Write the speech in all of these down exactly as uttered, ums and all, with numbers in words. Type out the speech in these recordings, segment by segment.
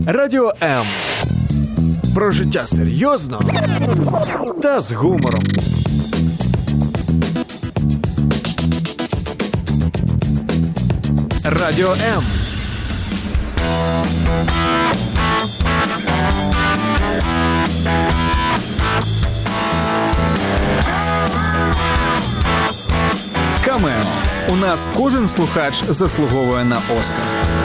Радіо М. Про життя серйозно та з гумором. Радіо М. Камео. У нас кожен слухач заслуговує на Оскар.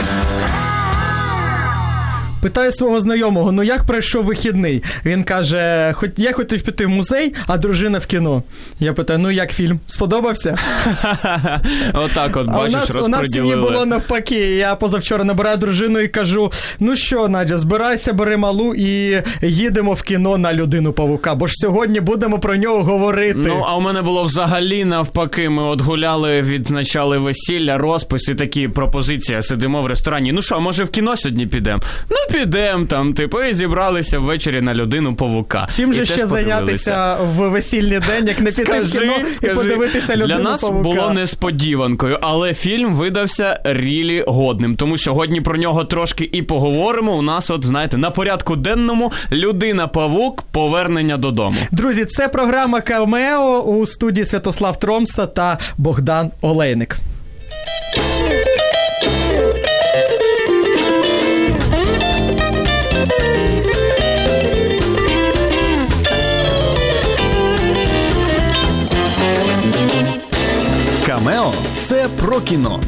Питаю свого знайомого, ну як пройшов вихідний? Він каже, хоч я хотів піти в музей, а дружина в кіно. Я питаю, ну як фільм? Сподобався? Отак от, бачиш, розподілили. У нас в сім'ї було навпаки. Я позавчора набираю дружину і кажу, ну що, Надя, збирайся, бери малу і їдемо в кіно на Людину-павука, бо ж сьогодні будемо про нього говорити. Ну, а у мене було взагалі навпаки. Ми от гуляли, відзначали весілля, розпис і такі пропозиції. Сидимо в ресторані. Ну що, може в кіно сьогодні підемо? Ну, підемо там, типу, і зібралися ввечері на Людину-павука. Чим же ще зайнятися в весільний день, як не піти скажи, в кіно скажи, і подивитися Людину-павука? Для нас було несподіванкою, але фільм видався рілі годним. Тому сьогодні про нього трошки і поговоримо. У нас, от, знаєте, на порядку денному Людина-павук, повернення додому. Друзі, це програма «Камео» у студії Святослав Тромса та Богдан Олейник. Камео – це про кіно.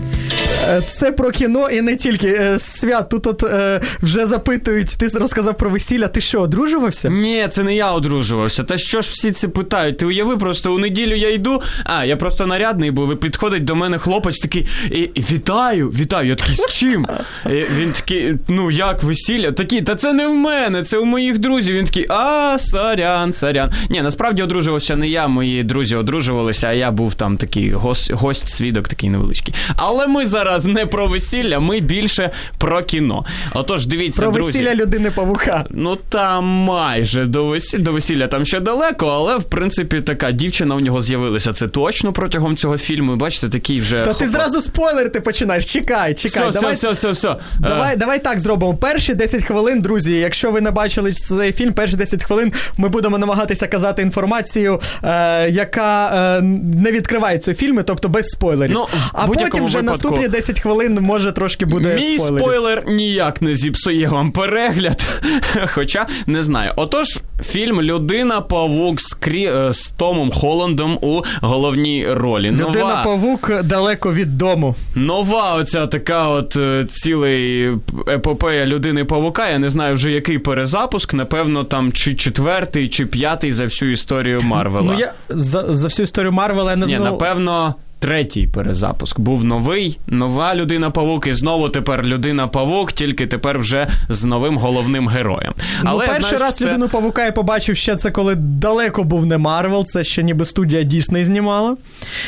Це про кіно і не тільки. Свят, тут от е, вже запитують, ти розказав про весілля, ти що, одружувався? Ні, це не я одружувався. Та що ж всі це питають? Ти уяви, просто у неділю я йду, а, я просто нарядний був, і підходить до мене хлопець такий, і, і вітаю, вітаю, я такий, з чим? І він такий, ну як весілля? Такий, та це не в мене, це у моїх друзів. Він такий, а, сорян, сорян. Ні, насправді одружувався не я, мої друзі одружувалися, а я був там такий гость, гость свідок такий невеличкий. Але ми зараз не про весілля, ми більше про кіно. Отож, дивіться, про друзі. Про весілля Людини-павука. Ну, там майже до весілля, до весілля там ще далеко, але, в принципі, така дівчина у нього з'явилася. Це точно протягом цього фільму. Бачите, такий вже... Та ти зразу спойлерити починаєш. Чекай, чекай. Все, давай, все, все, все, все. Давай, а... давай так зробимо. Перші десять хвилин, друзі, якщо ви не бачили цей фільм, перші десять хвилин ми будемо намагатися казати інформацію, е, яка е, не відкривається у фільмі, тобто без спойлерів. Ну, а потім вже випадку... наступні десять хвилин може трошки буде Мій спойлерів. спойлер ніяк не зіпсує вам перегляд, хоча не знаю. Отож, фільм «Людина-павук» з, Крі... з Томом Холландом у головній ролі. «Людина-павук» далеко від дому. Нова оця така от цілий епопея «Людини-павука». Я не знаю вже який перезапуск, напевно там чи четвертий, чи п'ятий за всю історію Марвела. Ну я за, за всю історію Марвела я не знаю. Ні, напевно... Третій перезапуск. Був новий, нова Людина-павук, і знову тепер Людина-павук, тільки тепер вже з новим головним героєм. Ну, Але перший знаєш, раз це... Людину-павука я побачив ще це, коли далеко був не Марвел, це ще ніби студія Дісней знімала.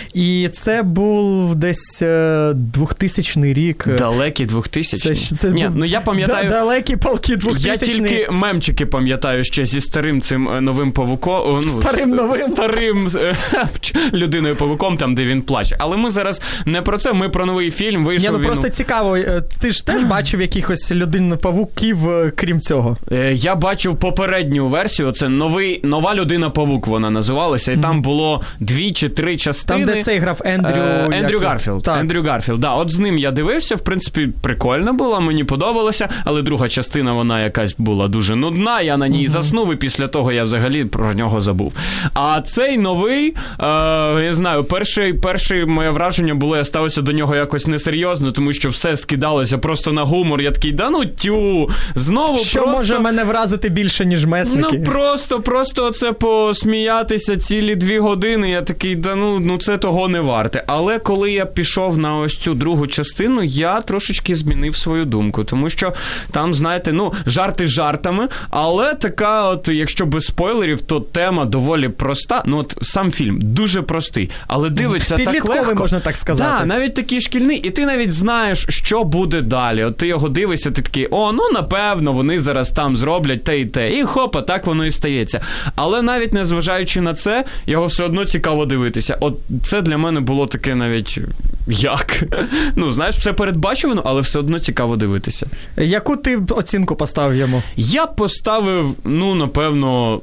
І це був десь е, двохтисячний рік. Далекий двохтисячний? Це, це Ні, був... ну я пам'ятаю... Далекі палки двохтисячний. Я тільки мемчики пам'ятаю ще зі старим цим новим павуком. Ну, старим новим? Старим Людиною-павуком, там, де він плаче. Але ми зараз не про це, ми про новий фільм. Вийшов. Ні, ну він... просто цікаво, ти ж теж бачив якихось Людин-павуків, крім цього? Я бачив попередню версію, це новий, нова Людина-павук вона називалася, і mm-hmm. там було дві чи три частини. Там, де цей грав Ендрю... Е, Ендрю як... Гарфілд. Так. Ендрю Гарфілд, да, от з ним я дивився, в принципі, прикольно було, мені подобалося, але друга частина, вона якась була дуже нудна, я на ній mm-hmm. заснув, і після того я взагалі про нього забув. А цей новий, е, я знаю, перший, перший моє враження було, я ставився до нього якось несерйозно, тому що все скидалося просто на гумор. Я такий, да ну тю, знову що просто... може мене вразити більше, ніж месники? Ну просто, просто це посміятися цілі дві години. Я такий, да ну, ну це того не варте. Але коли я пішов на ось цю другу частину, я трошечки змінив свою думку, тому що там, знаєте, ну, жарти жартами, але така от, якщо без спойлерів, то тема доволі проста. Ну от сам фільм дуже простий, але дивиться Підлітки підлітковий, легко. можна так сказати. Да, навіть такий шкільний, і ти навіть знаєш, що буде далі. От ти його дивишся, ти такий, о, ну, напевно, вони зараз там зроблять те і те. І хопа, так воно і стається. Але навіть незважаючи на це, його все одно цікаво дивитися. От це для мене було таке навіть, як? Ну, знаєш, все передбачувано, але все одно цікаво дивитися. Яку ти оцінку поставив йому? Я поставив, ну, напевно,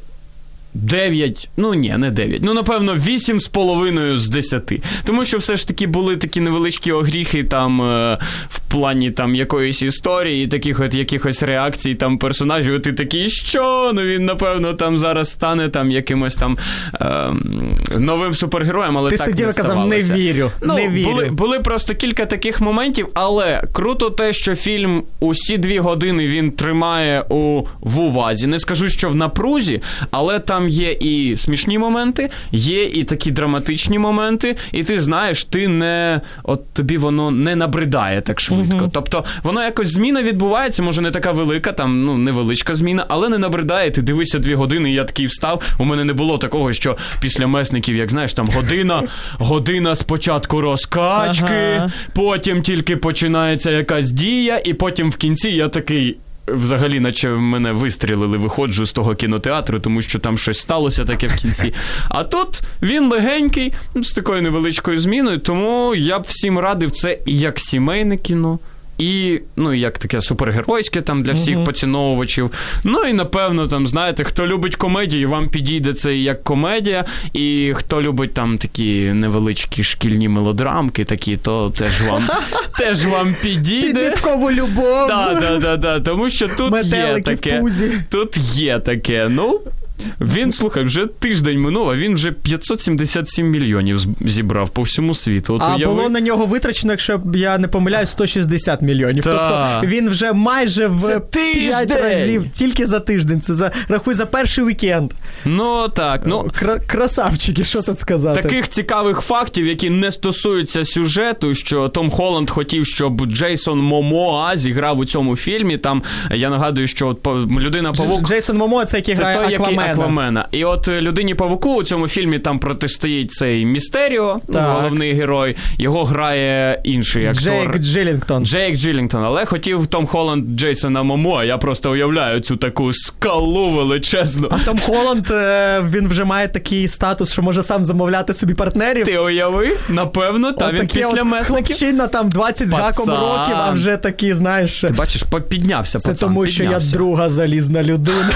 дев'ять, ну ні, не дев'ять, ну, напевно, вісім з половиною з десяти. Тому що все ж таки були такі невеличкі огріхи там е, в плані там якоїсь історії, таких от якихось реакцій там персонажів, і ти такий, що? Ну він, напевно, там зараз стане там якимось там е, новим супергероєм, але ти так сидів не і казав, не вірю, ну, не вірю. Були, були просто кілька таких моментів, але круто те, що фільм усі дві години він тримає у, в увазі. Не скажу, що в напрузі, але там є і смішні моменти, є і такі драматичні моменти, і ти знаєш, ти не, от тобі воно не набридає так швидко. Uh-huh. Тобто, воно якось зміна відбувається, може не така велика, там, ну, невеличка зміна, але не набридає, ти дивишся дві години, і я такий встав, у мене не було такого, що після Месників, як знаєш, там година, година спочатку розкачки, uh-huh. потім тільки починається якась дія, і потім в кінці я такий, взагалі, наче мене вистрілили, виходжу з того кінотеатру, тому що там щось сталося таке в кінці. А тут він легенький, з такою невеличкою зміною, тому я б всім радив це і як сімейне кіно, і, ну, як таке супергеройське там для всіх uh-huh. поціновувачів. Ну, і, напевно, там, знаєте, хто любить комедію, вам підійде це як комедія, і хто любить там такі невеличкі шкільні мелодрамки такі, то теж вам, теж вам підійде. Підліткову любов. Да, да, да, да, тому що тут метелики є таке. В пузі. Тут є таке, ну... Він, слухай, вже тиждень минув, а він вже п'ятсот сімдесят сім мільйонів зібрав по всьому світу. От а уяви... було на нього витрачено, якщо я не помиляюсь, сто шістдесят мільйонів. Та. Тобто він вже майже в п'ять разів, тільки за тиждень. Це за, рахуй, за перший вікенд. Ну, так. Ну, Кра- красавчики, що тут сказати. Таких цікавих фактів, які не стосуються сюжету, що Том Холланд хотів, щоб Джейсон Момоа зіграв у цьому фільмі. Там, я нагадую, що от Людина-павук... Дж- Джейсон Момоа – це який грає той, Аквамена. Аквамена. І от Людині-павуку у цьому фільмі там протистоїть цей Містеріо, ну, головний герой. Його грає інший актор. Джейк Джилінгтон. Джейк Джилінгтон. Але хотів Том Холланд Джейсона Момоа. Я просто уявляю цю таку скалу величезну. А Том Холланд, він вже має такий статус, що може сам замовляти собі партнерів. Ти уяви? Напевно, та він після Месників. Хлопчина там двадцять з гаком років, а вже такі, знаєш... Ти бачиш, піднявся це пацан. Це тому, піднявся. що я друга залізна людина.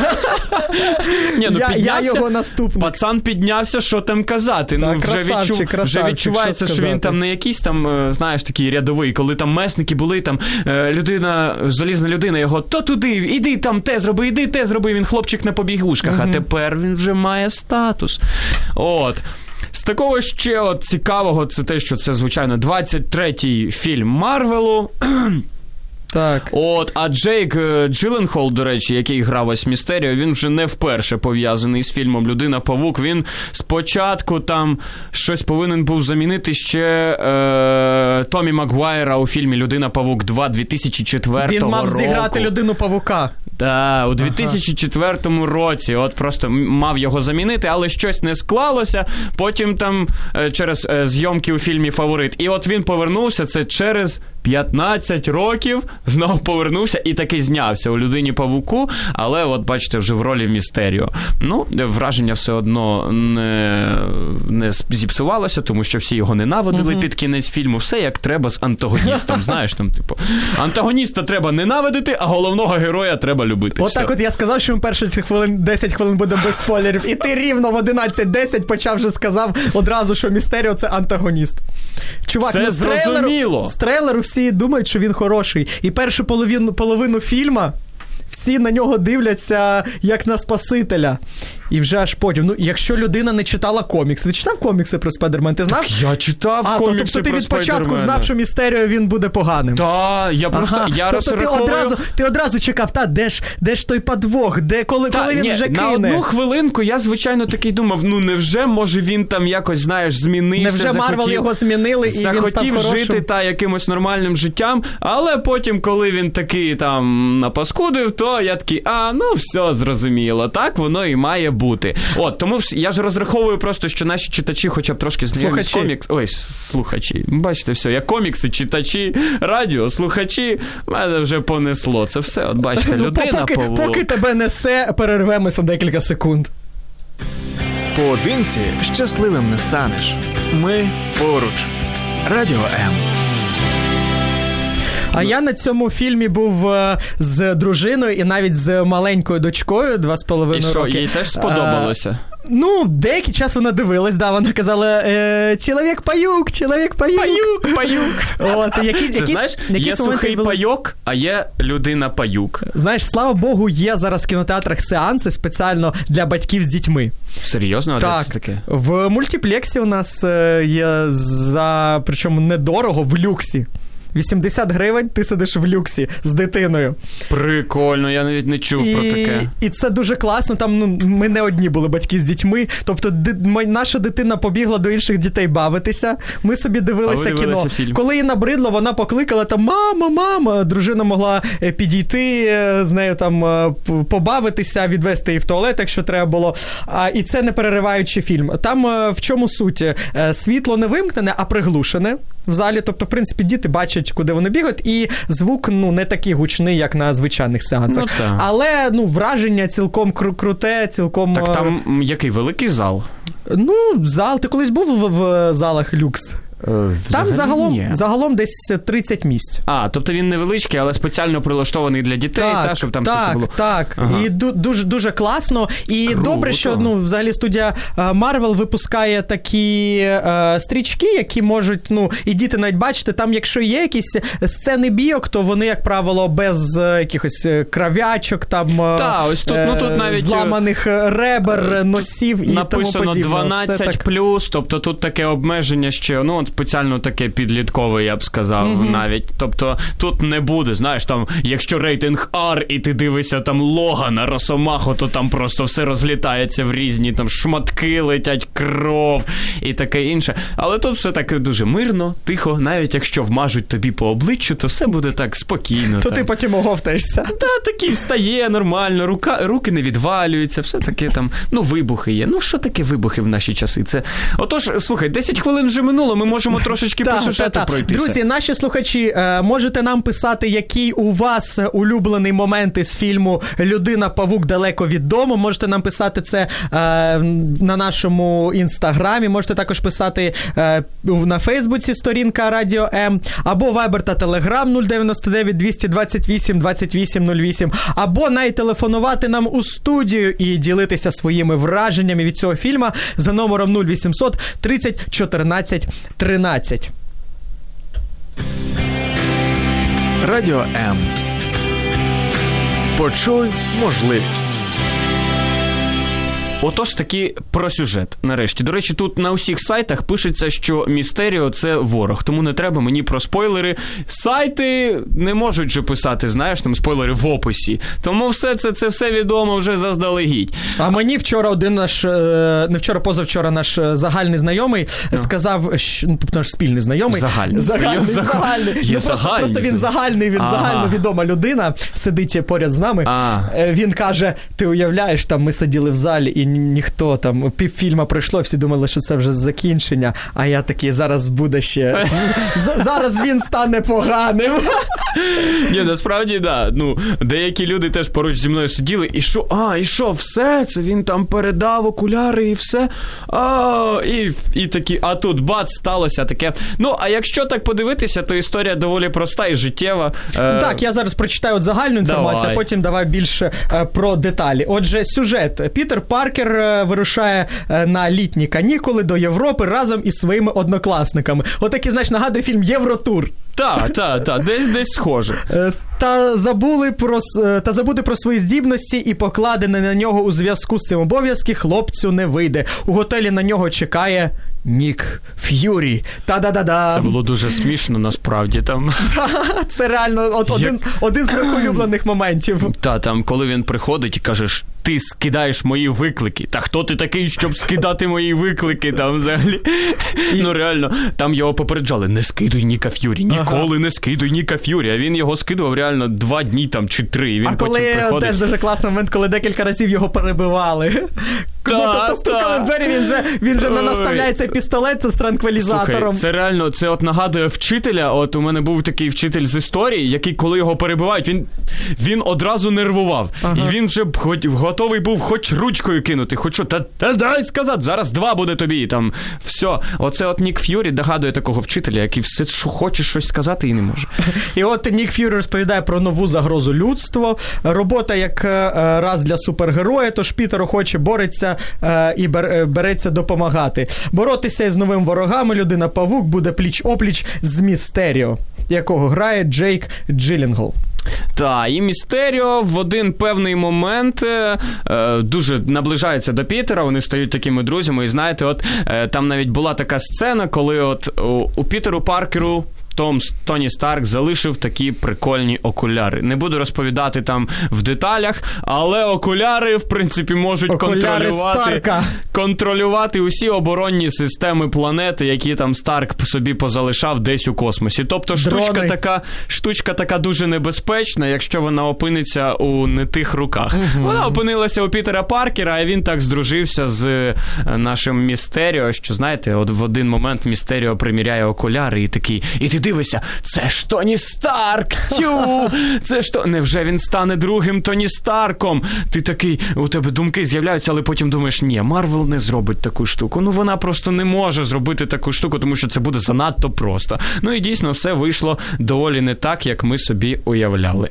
Ні, ну, я, я його наступник. Пацан піднявся, що там казати. Так, ну, вже, красавчик, відчу... красавчик, вже відчувається, що, що він там не якийсь там, знаєш, такий рядовий, коли там месники були, там людина, залізна людина його, то туди, іди там те зроби, іди те зроби, він хлопчик на побігушках, угу. А тепер він вже має статус. От. З такого ще от цікавого, це те, що це, звичайно, двадцять третій фільм Марвелу. Так. От, а Джейк Джилленхол, до речі, який грав ось Містеріо, він вже не вперше пов'язаний з фільмом Людина-павук. Він спочатку там щось повинен був замінити ще е, Томі Магуайра у фільмі Людина-павук два дві тисячі четвертого року. Він мав року. зіграти Людину-павука. Так, у дві тисячі четвертому ага. році, от просто мав його замінити, але щось не склалося, потім там через е, зйомки у фільмі «Фаворит». І от він повернувся, це через п'ятнадцять років, знову повернувся і таки знявся у Людині-павуку, але от бачите, вже в ролі Містеріо. Ну, враження все одно не, не зіпсувалося, тому що всі його ненавидили uh-huh. під кінець фільму. Все як треба з антагоністом, знаєш, там, типу, антагоніста треба ненавидити, а головного героя треба любити. От так от я сказав, що ми перші хвилин, десять хвилин буде без спойлерів, і ти рівно в одинадцять десять почав вже сказав одразу, що Містеріо – це антагоніст. Чувак, це ну, з трейлеру, з трейлеру всі думають, що він хороший. І першу половину, половину фільма всі на нього дивляться як на Спасителя. І вже аж потім. Ну, якщо людина не читала комікси. Ти читав комікси про Спайдермен? Ти знав? Так я читав а, комікси то, тобто ти про від початку Спайдермена. Знав, що Містеріо він буде поганим. Так, я просто ага. я тобто розраховую... ти одразу, ти одразу чекав, та, де ж, де ж той подвох? Де, коли, та, коли він ні, вже кине? На одну хвилинку я, звичайно, такий думав, ну невже, може він там якось, знаєш, змінився, невже захотів, Марвел його змінили і він став захотів хорошим? жити та якимось нормальним життям, але потім, коли він такий там напаскудив, то що? Я такий, а, ну все, зрозуміло, так воно і має бути. От, тому я ж розраховую просто, що наші читачі хоча б трошки знайомі з комікс... Ой, слухачі, бачите, все, я комікси, читачі, радіо, слухачі, мене вже понесло. Це все, от бачите, людина поки, павук. Поки тебе несе, перервемося декілька секунд. Поодинці щасливим не станеш. Ми поруч. Радіо М. А я на цьому фільмі був е, з дружиною і навіть з маленькою дочкою, два з половиною роки. І що, їй теж сподобалося? А, ну, деякий час вона дивилась, да, вона казала, е, чоловік-паюк, чоловік-паюк. Паюк, паюк. От, якісь, Ти якісь, знаєш, якісь є сухий були... пайок, а є людина-паюк. Знаєш, слава Богу, є зараз в кінотеатрах сеанси спеціально для батьків з дітьми. Серйозно? А так, це таке? В мультиплексі у нас є за, причому недорого, в люксі. вісімдесят гривень, ти сидиш в люксі з дитиною. Прикольно, я навіть не чув і, про таке. І це дуже класно, там ну, ми не одні були батьки з дітьми, тобто ди, наша дитина побігла до інших дітей бавитися, ми собі дивилися кіно. Фільм. Коли їй набридло, вона покликала там мама, мама, дружина могла підійти з нею там побавитися, відвести її в туалет, якщо треба було. А, і це не перериваючи фільм. Там в чому суть? Світло не вимкнене, а приглушене в залі, тобто, в принципі, діти бачать, куди вони бігають, і звук, ну, не такий гучний, як на звичайних сеансах. Ну, але, ну, враження цілком кру- круте, цілком... Так там який великий зал? Ну, зал, ти колись був в, в залах люкс? Взагалі там загалом, ні. загалом десь тридцять місць. А, тобто він невеличкий, але спеціально прилаштований для дітей, так, та, щоб там так, все це було. Так, так. Ага. І дуже, дуже класно. І Круто. Добре, що ну, взагалі студія Marvel випускає такі е, стрічки, які можуть, ну, і діти навіть бачити, там якщо є якісь сцени бійок, то вони, як правило, без е, якихось кравячок, там та, ось тут, е, ну, тут навіть зламаних ребер, е, носів і тому подібне. Написано дванадцять плюс, тобто тут таке обмеження ще, ну, спеціально таке підліткове, я б сказав, mm-hmm. навіть. Тобто тут не буде, знаєш, там, якщо рейтинг R і ти дивишся там Логана, Росомаху, то там просто все розлітається в різні, там шматки летять, кров і таке інше. Але тут все так дуже мирно, тихо, навіть якщо вмажуть тобі по обличчю, то все буде так спокійно. То там. ти потім оговтаєшся. Так, да, такий встає нормально, рука, руки не відвалюються, все таке там, ну, вибухи є. Ну, що таке вибухи в наші часи? Це... Отож, слухай, десять хвилин вже минуло, ми можемо трошечки по сюжету пройтися. Друзі, наші слухачі, можете нам писати, який у вас улюблений момент із фільму «Людина-павук далеко від дому». Можете нам писати це на нашому інстаграмі, можете також писати на Фейсбуці сторінка Радіо М, або Вайбер та Телеграм нуль дев'яносто дев'ять двісті двадцять вісім двадцять вісім нуль вісім, або найтелефонувати нам у студію і ділитися своїми враженнями від цього фільму за номером нуль вісімсот тридцять чотирнадцять тринадцять. Радіо М. Почуй можливість. Отож таки про сюжет, нарешті. До речі, тут на усіх сайтах пишеться, що Містеріо – це ворог, тому не треба мені про спойлери. Сайти не можуть же писати, знаєш, там спойлери в описі. Тому все це, це все відомо вже заздалегідь. А мені вчора один наш, не вчора, позавчора наш загальний знайомий no. сказав, що, ну, тобто наш спільний знайомий. Загальний. Загальний, Загальний. загальний. Є ну, просто, загальний. просто він загальний, він ага. загальновідома людина, сидить поряд з нами. А. Він каже, ти уявляєш, там ми сиділи в залі і ніхто там, півфільма пройшло, всі думали, що це вже закінчення, а я такий, зараз буде ще, зараз він стане поганим. Ні, насправді, да, ну, деякі люди теж поруч зі мною сиділи, і що, а, і що, все, це він там передав окуляри і все, а, і, і такі, а тут бац, сталося таке. Ну, а якщо так подивитися, то історія доволі проста і життєва. Так, я зараз прочитаю от загальну інформацію, давай. А потім давай більше про деталі. Отже, сюжет. Пітер Паркер вирушає на літні канікули до Європи разом із своїми однокласниками. Отакий, знаєш, нагадує фільм «Євротур». Так, так, так, десь десь схоже. Та забули про та забути про свої здібності і покладене на нього у зв'язку з цим обов'язки хлопцю не вийде. У готелі на нього чекає Нік Ф'юрі. Та-да-да-да. Це було дуже смішно, насправді, там. Це реально от, один, Як... один з моїх улюблених моментів. Та, там, коли він приходить і кажеш, ти скидаєш мої виклики. Та хто ти такий, щоб скидати мої виклики там взагалі? І... Ну реально, там його попереджали, не скидуй Ніка Ф'юрі, ніколи ага. не скидуй Ніка Ф'юрі. А він його скидував реально два дні там чи три. І він а коли приходить... теж дуже класний момент, коли декілька разів його перебивали. Та, ну, тобто стукали в двері, він же, він же не наставляє цей пістолет з транквілізатором. Слухай, це реально, це от нагадує вчителя, от у мене був такий вчитель з історії, який, коли його перебивають, він, він одразу нервував. Ага. І він же готовий був хоч ручкою кинути, хоч що, та, та дай сказати, зараз два буде тобі, там, все. Оце от Нік Ф'юрі нагадує такого вчителя, який все, що хоче щось сказати і не може. І от Нік Ф'юрі розповідає про нову загрозу людству, робота як раз для супергероя, тож Пітер охоче бореться і береться допомагати. Боротися із новими ворогами Людина-павук буде пліч-опліч з Містеріо, якого грає Джейк Джилленхол. Так, і Містеріо в один певний момент е, дуже наближається до Пітера, вони стають такими друзями, і знаєте, от е, там навіть була така сцена, коли от у, у Пітеру Паркеру Том Тоні Старк залишив такі прикольні окуляри. Не буду розповідати там в деталях, але окуляри, в принципі, можуть контролювати, контролювати усі оборонні системи планети, які там Старк собі позалишав десь у космосі. Тобто штучка така, штучка така дуже небезпечна, якщо вона опиниться у не тих руках. Угу. Вона опинилася у Пітера Паркера, а він так здружився з нашим Містеріо, що, знаєте, от в один момент Містеріо приміряє окуляри і такий, і ти дивишся, це ж Тоні Старк, тю, це ж то... Невже він стане другим Тоні Старком? Ти такий, у тебе думки з'являються, але потім думаєш, ні, Марвел не зробить таку штуку. Ну, вона просто не може зробити таку штуку, тому що це буде занадто просто. Ну, і дійсно, все вийшло доволі не так, як ми собі уявляли.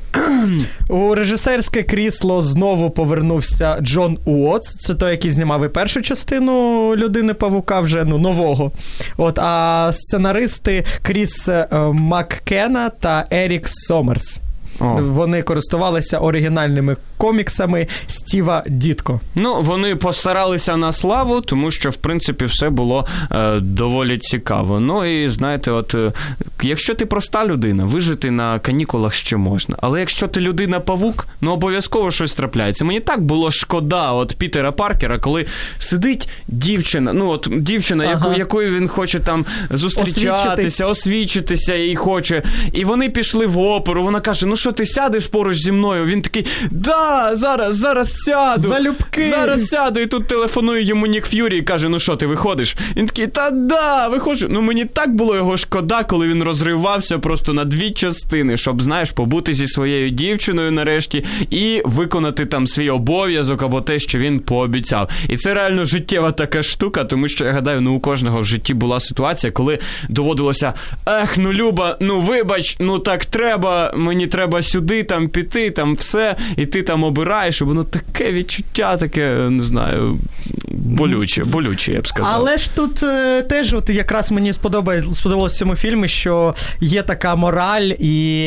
У режисерське крісло знову повернувся Джон Уотс. Це той, який знімав і першу частину Людини-павука вже, ну, нового. От, а сценаристи Кріс Маккена та Ерік Сомерс. О. Вони користувалися оригінальними коміксами Стіва Дітко. Ну, вони постаралися на славу, тому що, в принципі, все було е, доволі цікаво. Ну, і, знаєте, от, е, якщо ти проста людина, вижити на канікулах ще можна. Але якщо ти людина-павук, ну, обов'язково щось трапляється. Мені так було шкода от Пітера Паркера, коли сидить дівчина, ну, от дівчина, ага. яку, якою він хоче там зустрічатися, освічитись. освічитися і хоче. І вони пішли в оперу, вона каже, ну, що ти сядеш поруч зі мною? Він такий, да, зараз, зараз сяду. Залюбки. Зараз сяду. І тут телефонує йому Нік Ф'юрі і каже, ну що, ти виходиш? Він такий, та да, виходжу. Ну мені так було його шкода, коли він розривався просто на дві частини, щоб, знаєш, побути зі своєю дівчиною нарешті і виконати там свій обов'язок або те, що він пообіцяв. І це реально життєва така штука, тому що, я гадаю, ну у кожного в житті була ситуація, коли доводилося, ех, ну Люба, ну вибач, ну так треба, мені треба сюди там піти, там все, і ти там обираєш, і воно таке відчуття, таке, не знаю, болюче, болюче, я б сказав. Але ж тут е, теж от якраз мені сподобалося в цьому фільмі, що є така мораль і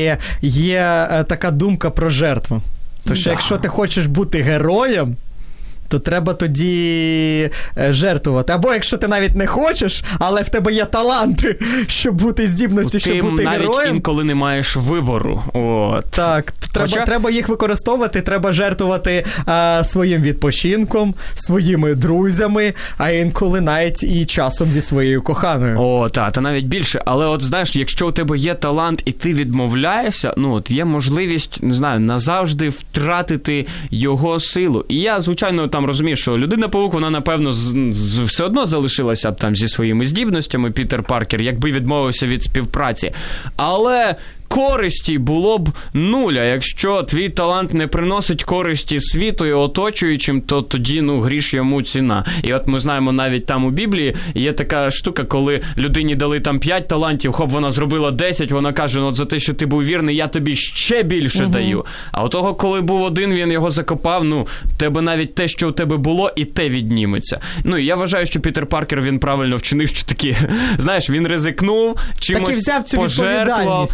є е, така думка про жертву. Тож, да. Якщо ти хочеш бути героєм, то треба тоді жертвувати. Або якщо ти навіть не хочеш, але в тебе є таланти, щоб бути здібності, ти щоб бути навіть героєм. Інколи не маєш вибору. От. Так, треба, Хоча... треба їх використовувати, треба жертвувати а, своїм відпочинком, своїми друзями, а інколи навіть і часом зі своєю коханою. О, так, та навіть більше. Але от знаєш, якщо у тебе є талант і ти відмовляєшся, ну от є можливість, не знаю, назавжди втратити його силу. І я, звичайно, там розумію, що Людина-павук, вона, напевно, з, з, все одно залишилася б там зі своїми здібностями, Пітер Паркер, якби відмовився від співпраці. Але користі було б нуля. Якщо твій талант не приносить користі світу і оточуючим, то тоді, ну, гріш йому ціна. І от ми знаємо, навіть там у Біблії є така штука, коли людині дали там п'ять талантів, хоп, вона зробила десять, вона каже, ну, от за те, що ти був вірний, я тобі ще більше угу. даю. А у того, коли був один, він його закопав, ну, тебе навіть те, що у тебе було, і те відніметься. Ну, і я вважаю, що Пітер Паркер, він правильно вчинив, що таки, знаєш, він ризикнув, чимось таки взяв цю пожертвував. відповідальність. Та, він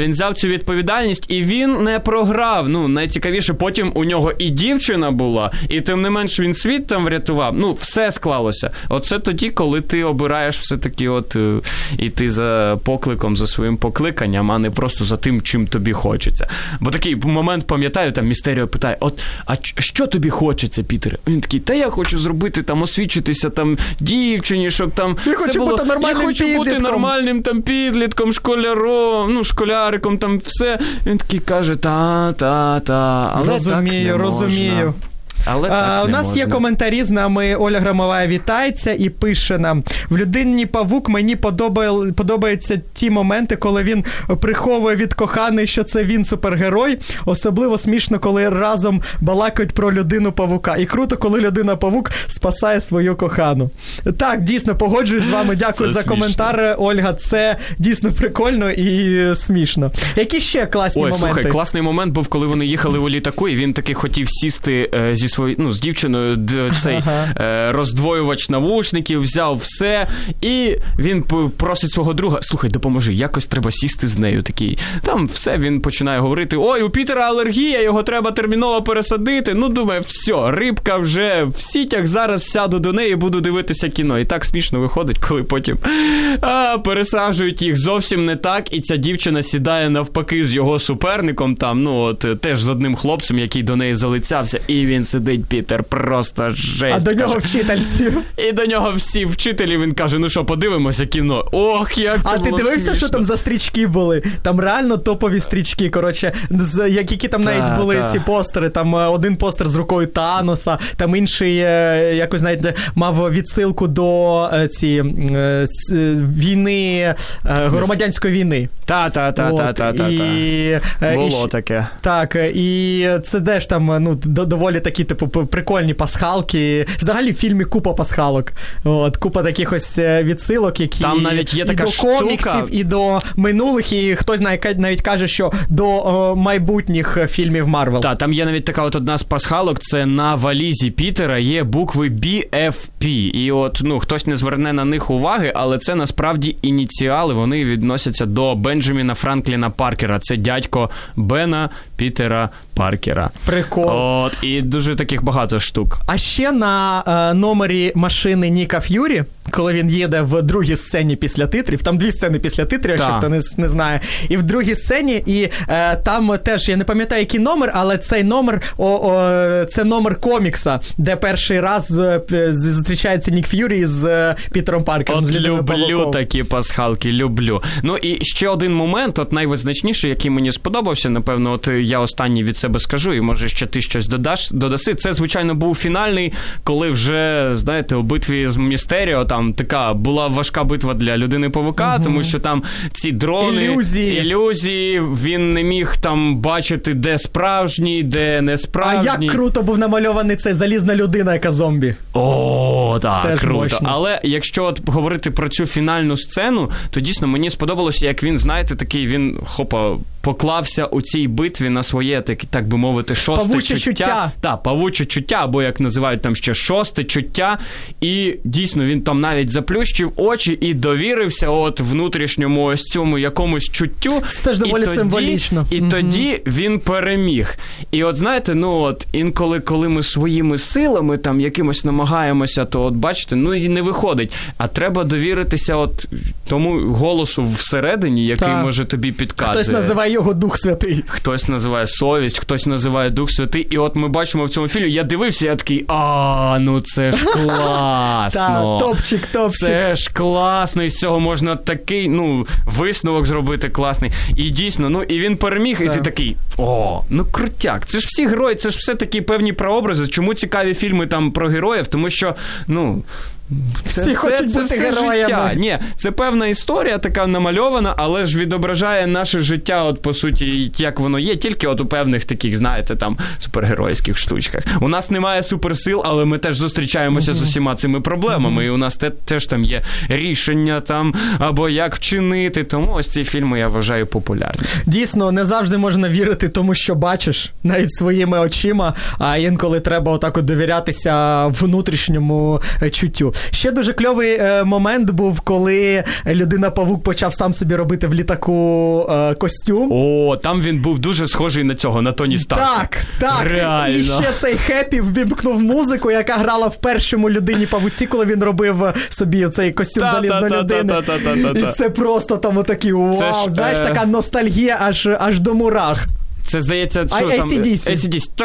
він взяв цю відповідальність, і він не програв. Ну, найцікавіше, потім у нього і дівчина була, і тим не менш він світ там врятував. Ну, все склалося. Оце тоді, коли ти обираєш все-таки от іти за покликом, за своїм покликанням, а не просто за тим, чим тобі хочеться. Бо такий момент, пам'ятаю, там Містеріо питає, от, а що тобі хочеться, Пітер? Він такий, та я хочу зробити, там, освічитися, там, дівчині, щоб там я все хочу було... бути нормальним я хочу підлітком. бути нормальним, там, підлітком, школяром, ну, школяриком, там, все. Він такий каже, та, та, та, але розумію, так не розумію. можна. Але так а, не у нас можна. Є коментарі з нами. Оля Громова вітається і пише нам: в «Людині павук» мені подобає, подобаються ті моменти, коли він приховує від коханої, що це він супергерой. Особливо смішно, коли разом балакають про людину павука. І круто, коли людина павук спасає свою кохану. Так, дійсно, погоджуюсь з вами. Дякую це за смішно. Коментар, Ольга. Це дійсно прикольно і смішно. Які ще класні Ой, моменти? Слухай, класний момент був, коли вони їхали у літаку, і він таки хотів сісти е, зі свою, ну, з дівчиною д, цей ага. е, роздвоювач навушників, взяв все, і він просить свого друга, слухай, допоможи, якось треба сісти з нею. Такий, там все, він починає говорити, ой, у Пітера алергія, його треба терміново пересадити. Ну, думаю, все, рибка вже в сітях, зараз сяду до неї і буду дивитися кіно. І так смішно виходить, коли потім а, пересаджують їх зовсім не так, і ця дівчина сідає навпаки з його суперником, там, ну, от, теж з одним хлопцем, який до неї залицявся, і він сидить, Пітер, просто жесть. А до нього каже. вчитель сів. І до нього всі вчителі, він каже, ну що, подивимося кіно. Ох, як це а було ти дивився, смішно. що там за стрічки були? Там реально топові стрічки, коротше, з, як, які там та, навіть були та. ці постери. Там один постер з рукою Таноса, там інший якось, знаєте, мав відсилку до ці війни, громадянської війни. Та-та-та-та-та-та. І, було і, таке. Так, і це теж там, ну, доволі такі, типу, прикольні пасхалки. Взагалі в фільмі купа пасхалок. От, купа таких ось відсилок, які там навіть є і така до коміксів, штука. і до минулих, і хтось навіть каже, що до о, майбутніх фільмів Марвел. Так, там є навіть така от одна з пасхалок, це на валізі Пітера є букви бі еф пі. І от, ну, хтось не зверне на них уваги, але це насправді ініціали, вони відносяться до Бенджаміна Франкліна Паркера. Це дядько Бена Пітера Паркера. Прикол. От, і дуже таких багато штук. А ще на е, номері машини Ніка Ф'юрі, коли він їде в другій сцені після титрів, там дві сцени після титрів, якщо хто не, не знає, і в другій сцені, і е, там теж, я не пам'ятаю, який номер, але цей номер, о, о, це номер комікса, де перший раз е, зустрічається Нік Ф'юрі з е, Пітером Паркером. От з люблю Павуком. такі пасхалки, люблю. Ну і ще один момент, от найвизначніший, який мені сподобався, напевно, от я останній від себе скажу, і може ще ти щось додаш, додаси. Це, звичайно, був фінальний, коли вже, знаєте, у битві з Містеріо, там така була важка битва для Людини-павука, угу. тому що там ці дрони, ілюзії. ілюзії, він не міг там бачити, де справжній, де не справжній. А як круто був намальований цей залізна людина, яка зомбі. О, так, теж круто. мощно. Але якщо от говорити про цю фінальну сцену, то дійсно мені сподобалося, як він, знаєте, такий, він, хопа, поклався у цій битві на своє, так, так би мовити, шосте павуче чуття. чуття. Так, павуче чуття, або як називають там ще шосте чуття. І дійсно він там навіть заплющив очі і довірився от внутрішньому ось цьому якомусь чуттю. Це теж доволі і тоді, символічно. І mm-hmm. тоді він переміг. І от знаєте, ну от інколи, коли ми своїми силами там якимось намагаємося, то от бачите, ну і не виходить. А треба довіритися от тому голосу всередині, який так. може тобі підказує. Хтось називає його Дух Святий. Хтось називає совість, хтось називає Дух Святий. І от ми бачимо в цьому фільмі, я дивився, я такий, а, ну це ж класно. Та, топчик, топчик. Це ж класно, і з цього можна такий, ну, висновок зробити класний. І дійсно, ну, і він переміг, та. І ти такий, о, ну крутяк. Це ж всі герої, це ж все такі певні прообрази. Чому цікаві фільми там про героїв? Тому що, ну... Це Всі все, хочуть це бути все героями. Життя. Ні, це певна історія така намальована, але ж відображає наше життя, от по суті, як воно є, тільки от у певних таких, знаєте, там, супергеройських штучках. У нас немає суперсил, але ми теж зустрічаємося mm-hmm. з усіма цими проблемами, mm-hmm. і у нас те, теж там є рішення там, або як вчинити, тому ось ці фільми, я вважаю, популярні. Дійсно, не завжди можна вірити тому, що бачиш, навіть своїми очима, а інколи треба отак от довірятися внутрішньому чуттю. Ще дуже кльовий е, момент був, коли людина-павук почав сам собі робити в літаку е, костюм. О, там він був дуже схожий на цього, на Тоні Старка. Так, так. Реально. І ще цей Хеппі ввімкнув музику, яка грала в першому людині-павуці, коли він робив собі цей костюм залізної людини. І це просто там отакий вау, знаєш, така ностальгія аж, аж до мурах. Це, здається, що а, там... ей сі ді сі. ей сі ді сі.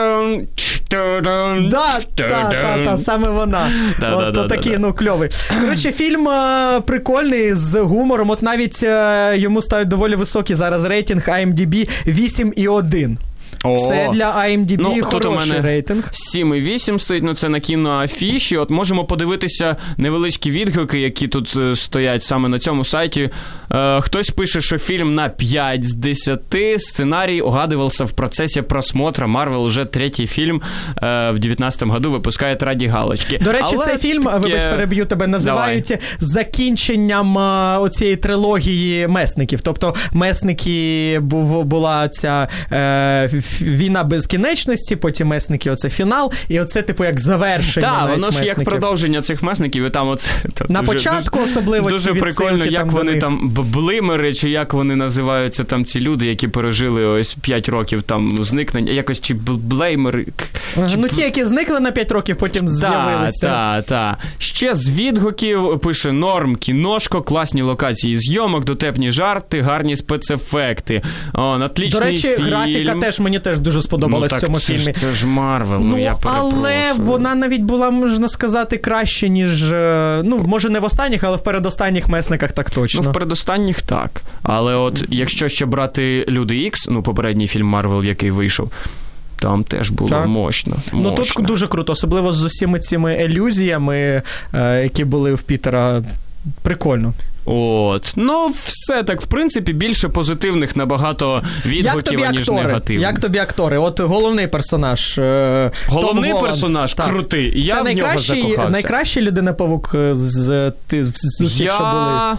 Да, та, та, та, саме вона. Да, от да, да, такий, да, ну, кльовий. Коротше, фільм е, прикольний, з гумором. От навіть е, йому ставить доволі високий зараз рейтинг ай ем ді бі вісім і один. О, це для ай ем ді бі ну, хороший мене рейтинг. сім і вісім стоїть, ну це на кіноафіші. От можемо подивитися невеличкі відгуки, які тут е, стоять саме на цьому сайті. Е, хтось пише, що фільм на п'ять з десяти. Сценарій угадывался в процесі просмотра. Марвел уже третій фільм е, в дев'ятнадцятому году випускає раді галочки. До речі, Але цей фільм, таке... вибач, переб'ю тебе, називають Давай. закінченням е, оцієї трилогії Месників. Тобто Месники був, була ця е, Війна безкінечності, потім Месники, оце фінал, і оце, типу, як завершення. Так, воно ж Месників. як продовження цих Месників, і там оце... На дуже, початку дуже, особливо дуже ці прикольно, як там вони там, блимери, чи як вони називаються там ці люди, які пережили ось п'ять років там зникнення, якось, чи блеймери... Ага, чи... Ну, ті, які зникли на п'ять років, потім да, з'явилися. Так, так. Ще з відгуків пише: норм, кіношко, класні локації зйомок, дотепні жарти, гарні спецефекти. О, отличний До речі, фільм. графіка теж мені теж дуже сподобалась ну, в цьому це фільмі. Ж, це ж Марвел, ну, ну я перепрошую. Але вона навіть була, можна сказати, краще, ніж, ну, може не в останніх, але в передостанніх Месниках так точно. Ну, в передостанніх так. Але от якщо ще брати Люди Ікс, ну, попередній фільм Марвел, який вийшов, там теж було так. мощно, мощно. Ну, тут дуже круто, особливо з усіми цими елюзіями, які були в Пітера. Прикольно. От. Ну, все так, в принципі, більше позитивних набагато відгуків, ніж негативних. Як тобі актори? От головний персонаж. Головний Том персонаж так. крутий. Я це в нього закохався. Найкращий людина-павук з, з усіх, Я... що були?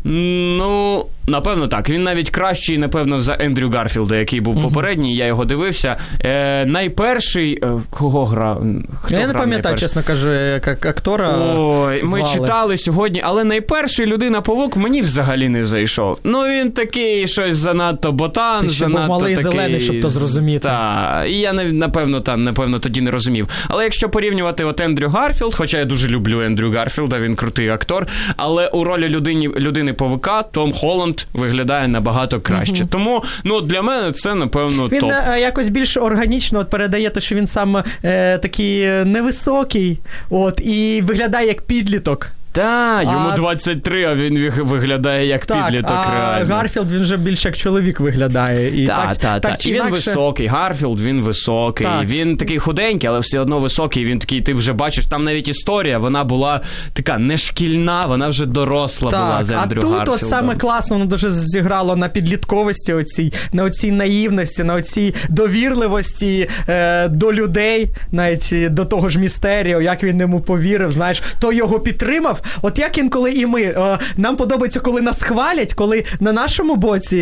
Ну, напевно, так. Він навіть кращий, напевно, за Ендрю Гарфілда, який був uh-huh. попередній, я його дивився. Е, найперший... Е, кого грав? Хто я грав не пам'ятаю, чесно кажу, як актора Ой, звали. Ми читали сьогодні, але найперший Людина-павук мені взагалі не зайшов. Ну, він такий щось занадто ботан, Ти ще занадто був малий такий... зелений, щоб то зрозуміти. Так, і я, напевно, там, напевно, тоді не розумів. Але якщо порівнювати от Ендрю Гарфілд, хоча я дуже люблю Ендрю Гарфілда, він крутий актор, але у ролі людини, людини-павука Том Холланд виглядає набагато краще. Uh-huh. Тому, ну, для мене це, напевно, він топ. Він якось більш органічно от передає те, що він сам е, такий невисокий, от, і виглядає як підліток. Так, йому а, двадцять три, а він виглядає як так, підліток, а реально. Гарфілд, він вже більше як чоловік виглядає. І так, так, так, так, так. І він інакше... високий, Гарфілд, він високий. Так. Він такий худенький, але все одно високий. Він такий, ти вже бачиш, там навіть історія, вона була така не шкільна, вона вже доросла так, була з Ендрю Гарфілдом. А тут от саме класно, воно дуже зіграло на підлітковості оцій, на оцій наївності, на оцій довірливості е, до людей, навіть до того ж Містеріо, як він йому повірив, знаєш, то його підтримав. От як інколи і ми. Е, нам подобається, коли нас хвалять, коли на нашому боці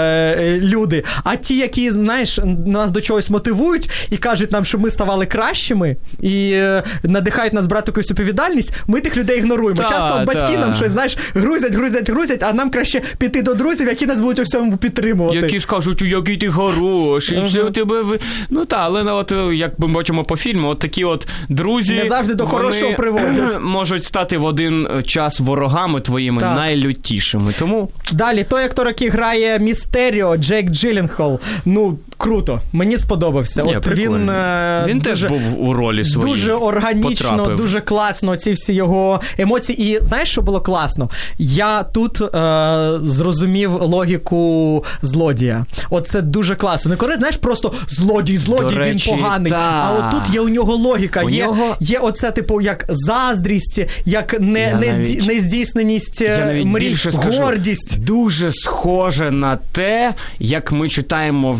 е, люди, а ті, які, знаєш, нас до чогось мотивують і кажуть нам, що ми ставали кращими і е, надихають нас брати якусь відповідальність, ми тих людей ігноруємо. Та, часто от батьки та. нам щось, знаєш, грузять, грузять, грузять, а нам краще піти до друзів, які нас будуть у всьому підтримувати. Які скажуть, який ти хороший, uh-huh. все у тебе... Ви... Ну так, але от, як ми бачимо по фільму, от такі от друзі... Не завжди до хорошого приводять. Можуть стати в один час ворогами твоїми так. найлютішими. Тому... Далі, той актор, який грає Містеріо, Джейк Джилленхол, ну, круто. Мені сподобався. Ні, от він він дуже, теж був у ролі своїй. Дуже органічно, потрапив. Дуже класно ці всі його емоції. І знаєш, що було класно? Я тут е, зрозумів логіку злодія. Оце дуже класно. Не коли, знаєш, просто злодій, злодій, До він речі, поганий. та. А от тут є у нього логіка. У є, нього... є оце, типу, як заздрість, як не, не, навіть... нездійсненість мрій, гордість. Дуже схоже на те, як ми читаємо в Біблії,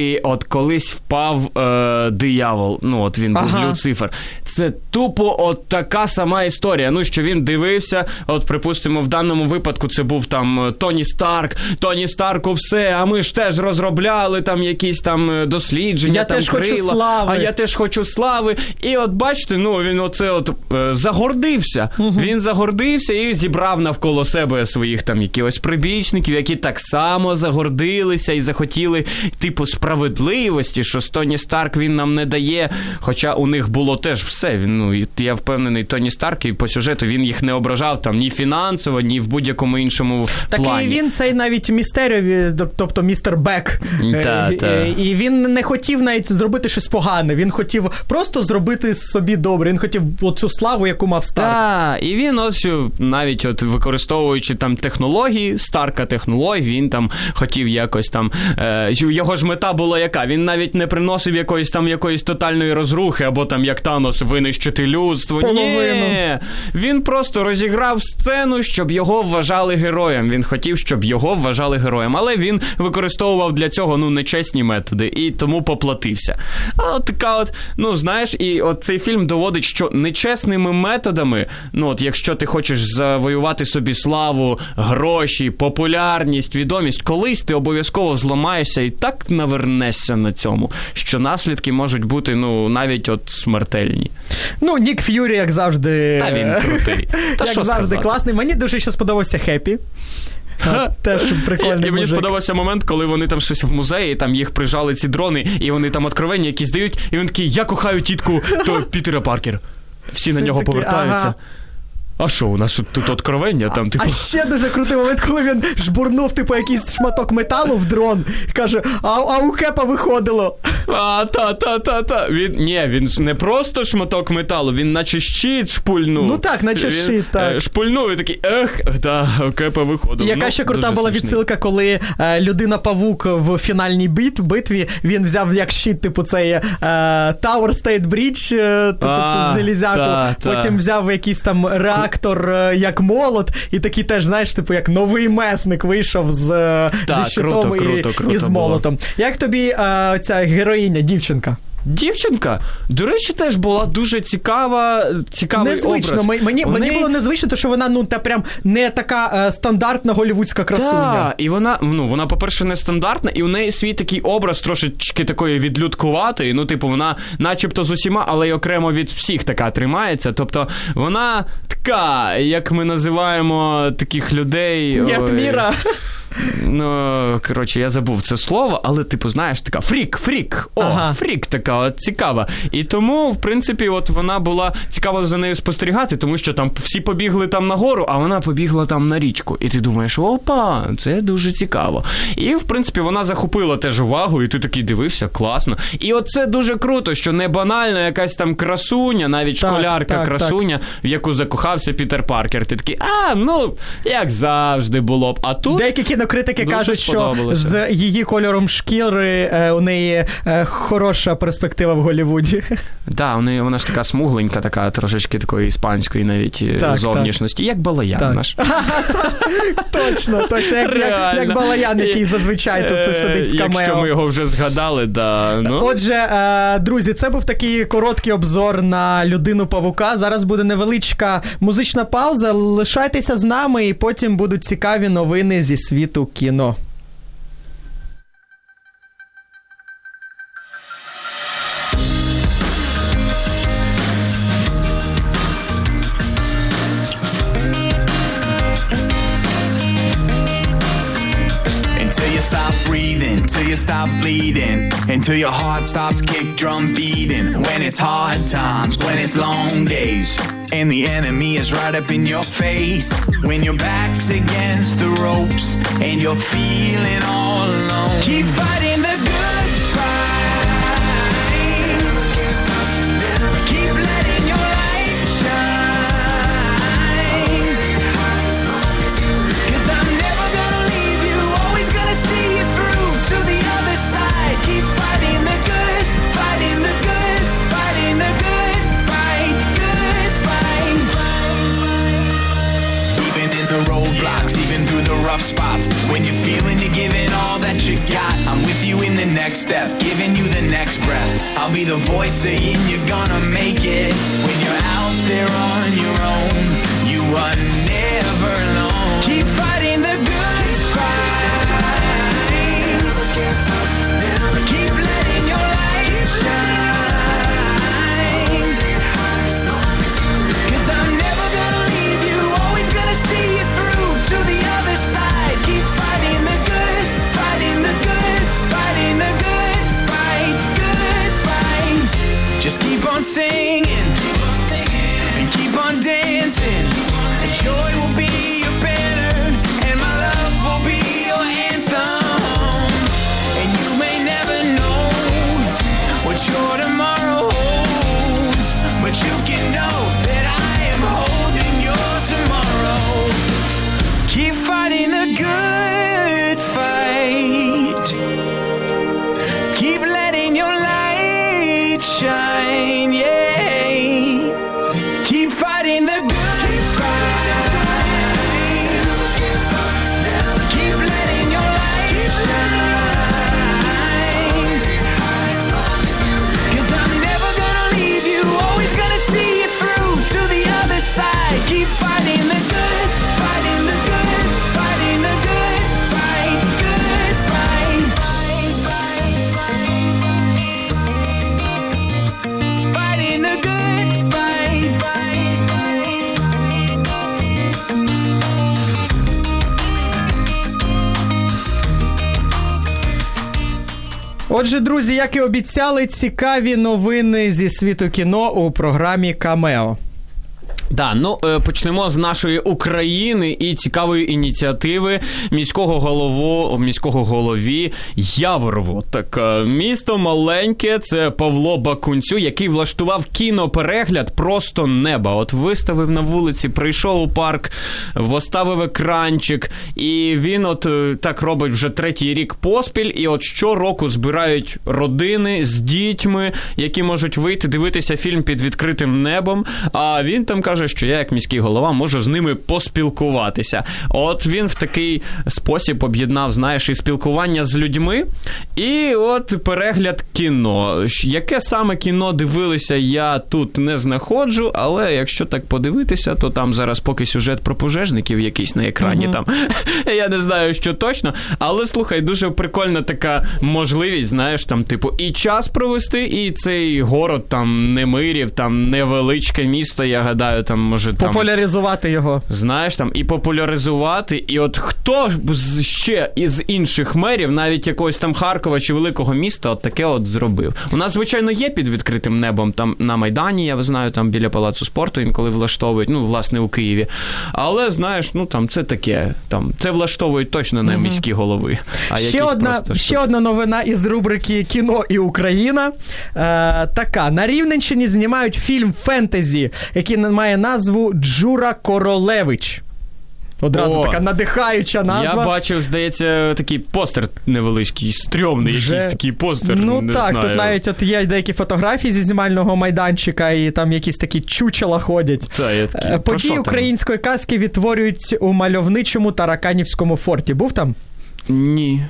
Біблії от колись впав е, диявол, ну от він був ага. Люцифер. Це тупо от така сама історія, ну що він дивився, от припустимо в даному випадку це був там Тоні Старк, Тоні Старку все, а ми ж теж розробляли там якісь там дослідження, я там теж крила, хочу слави. А я теж хочу слави. І от бачите, ну він оце от е, загордився. Угу. Він загордився і зібрав навколо себе своїх там якихось прибічників, які так само загордилися і захотіли типу справедливості, що Тоні Старк він нам не дає, хоча у них було теж все. Він, ну, я впевнений, Тоні Старк і по сюжету він їх не ображав там ні фінансово, ні в будь-якому іншому так плані. Так і він цей навіть Містеріо, тобто містер Бек. Та, та. І він не хотів навіть зробити щось погане, він хотів просто зробити собі добре, він хотів оцю славу, яку мав Старк. Так, і він ось навіть от використовуючи там технології, Старка технологій, він там хотів якось там, е, його ж мета була яка? Він навіть не приносив якоїсь там якоїсь тотальної розрухи, або там як Танос винищити людство. Половину. Ні, він просто розіграв сцену, щоб його вважали героєм. Він хотів, щоб його вважали героєм, але він використовував для цього, ну, нечесні методи, і тому поплатився. А от така от, ну, знаєш, і от цей фільм доводить, що нечесними методами, ну, от якщо ти хочеш завоювати собі славу, гроші, популярність, відомість, колись ти обов'язково зламаєшся і так навернешся на цьому, що наслідки можуть бути, ну, навіть от смертельні. Ну, Нік Ф'юрі, як завжди... Та він крутий. Та як що завжди сказати? Класний. Мені дуже ще сподобався Хеппі. Теж прикольний і, і мені мужик. сподобався момент, коли вони там щось в музеї, там їх прижали ці дрони, і вони там откровення якісь дають, і він такий, я кохаю тітку то Пітера Паркера. Всі, Всі на нього такі, повертаються. Ага. А що, у нас тут откровення? Там, типу... А ще дуже крутий момент, коли він жбурнув, типу, якийсь шматок металу в дрон і каже, а, а у Хепа виходило. А, та-та-та-та. Він, ні, він не просто шматок металу, він наче щит шпульнув. Ну так, наче він, щит, так. Е, шпульнув і такий, ех, та, у Хепа виходило. І яка ну, ще крута була смішний. відсилка, коли е, Людина-павук в фінальній бит, битві, він взяв як щит, типу, цей е, Tower State Bridge, е, типу, а, це з железяку, та, потім та. взяв якийсь там реактор, як молот, і такий теж, знаєш, типу, як новий месник вийшов з, так, зі щитом круто, і, круто, круто і з молотом. Було. Як тобі е, ця героїня, дівчинка? Дівчинка, до речі, теж була дуже цікава, цікавий незвично. образ. Мені, мені Вони... було незвично, тому що вона, ну, та прям не така е, стандартна голлівудська красуня. Так, і вона, ну, вона, по-перше, не стандартна, і у неї свій такий образ трошечки такої відлюдкуватої, ну, типу, вона начебто з усіма, але й окремо від всіх така тримається, тобто вона така, як ми називаємо таких людей... Нет міра. Ну, коротше, я забув це слово, але, типу, знаєш, така фрік, фрік, о, ага. фрік така, от, цікава. І тому, в принципі, от вона була цікаво за нею спостерігати, тому що там всі побігли там нагору, а вона побігла там на річку. І ти думаєш, опа, це дуже цікаво. І, в принципі, вона захопила теж увагу, і ти такий дивився, класно. І от це дуже круто, що не банально якась там красуня, навіть так, школярка так, красуня, так. в яку закохався Пітер Паркер. Ти такий, а, ну, як завжди було б. А тут... Деякі критики кажуть, що з її кольором шкіри е, у неї е, хороша перспектива в Голлівуді. Так, да, вона ж така смугленька, така трошечки такої іспанської навіть так, зовнішності, так. як Балаян так. наш. Точно, точно, як, як, як Балаян, який зазвичай тут сидить в камео. Якщо ми його вже згадали, да. Ну. Отже, е, друзі, це був такий короткий обзор на Людину-павука. Зараз буде невеличка музична пауза. Лишайтеся з нами, і потім будуть цікаві новини зі світу кіно. Till you stop bleeding, until your heart stops kick drum beating. When it's hard times, when it's long days, and the enemy is right up in your face. When your back's against the ropes, and you're feeling all alone. Keep fighting the good fight. Keep letting your light shine. 'Cause I'm never gonna leave you, always gonna see you through to the other side. Keep fighting the good, fighting the good, fighting the good fight, good fight. Even in the roadblocks, even through the rough spots, when you're feeling you're giving all that you got, I'm with you in the next step, giving you the next breath. I'll be the voice saying you're gonna make it. When you're out there on your own, you are never alone. Keep fighting the good fight. Keep letting your light shine. 'Cause I'm never gonna leave you, always gonna see you through to the other side. Keep fighting the good, fighting the good, fighting the good fight, good fight. Just keep on singing, and keep on dancing. And joy will be your banner, and my love will be your anthem. And you may never know what your tomorrow holds, but you can know that I am holding your tomorrow. Keep fighting the good fight. Keep letting your light shine, yeah. Keep fighting the good fight. Keep letting your light shine. 'Cause I'm never gonna leave you, always gonna see you through to the other side. Keep fighting the good, fighting the good, fighting the good fight, good fight. Fighting the good fight. Отже, друзі, як і обіцяли, цікаві новини зі світу кіно у програмі «Камео». Да, ну почнемо з нашої України і цікавої ініціативи міського голову, міського голові Яворову. Так, місто маленьке, це Павло Бакунцю, який влаштував кіноперегляд просто неба. От виставив на вулиці, прийшов у парк, поставив екранчик, і він от так робить вже третій рік поспіль, і от щороку збирають родини з дітьми, які можуть вийти, дивитися фільм під відкритим небом, а він там каже, що я, як міський голова, можу з ними поспілкуватися. От він в такий спосіб об'єднав, знаєш, і спілкування з людьми, і от перегляд кіно. Яке саме кіно дивилися, я тут не знаходжу, але якщо так подивитися, то там зараз поки сюжет про пожежників якийсь на екрані, uh-huh. там, я не знаю, що точно, але, слухай, дуже прикольна така можливість, знаєш, там, типу, і час провести, і цей город, там, Немирів, там, невеличке місто, я гадаю, там, може, там... Популяризувати його. Знаєш, там, і популяризувати, і от хто ще із інших мерів, навіть якогось там Харкова чи великого міста, от таке от зробив. У нас, звичайно, є під відкритим небом, там, на Майдані, я знаю, там, біля Палацу спорту, інколи влаштовують, ну, власне, у Києві. Але, знаєш, ну, там, це таке, там, це влаштовують точно не міські голови. А ще, одна, ще одна новина із рубрики «Кіно і Україна». Е, така, на Рівненщині знімають фільм фентезі, який має назву «Джура Королевич». Одразу О, така надихаюча назва. Я бачив, здається, такий постер невеличкий, стрьомний, Вже... якийсь такий постер. Ну не так, знаю. Тут навіть от є деякі фотографії зі знімального майданчика, і там якісь такі чучела ходять. Та, я такий, події української казки відтворюють у мальовничому Тараканівському форті. Був там? Ні.